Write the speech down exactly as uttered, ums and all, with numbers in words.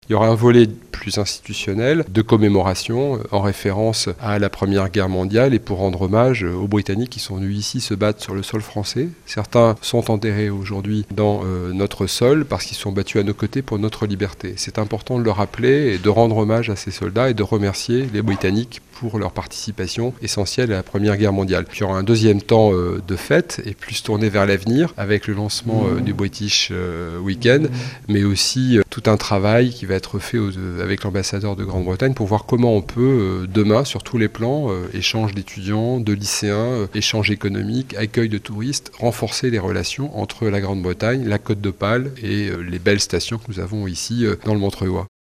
Il y aura un volet plus institutionnel de commémoration en référence à la Première Guerre mondiale et pour rendre hommage aux Britanniques qui sont venus ici se battre sur le sol français. Certains sont enterrés aujourd'hui dans euh, notre sol parce qu'ils sont battus à nos côtés pour notre liberté. C'est important de le rappeler et de rendre hommage à ces soldats et de remercier les Britanniques pour leur participation essentielle à la Première Guerre mondiale. Puis il y aura un deuxième temps euh, de fête et plus tourné vers l'avenir avec le lancement euh, du British euh, Weekend, mais aussi euh, tout un travail qui va être fait aux, euh, avec l'ambassadeur de Grande-Bretagne pour voir comment on peut euh, demain, sur tous les plans, euh, échange d'étudiants, de lycéens, euh, échange économique, accueil de touristes, renforcer les relations entre la Grande-Bretagne, la Côte d'Opale et euh, les belles stations que nous avons ici euh, dans le Montreuillois.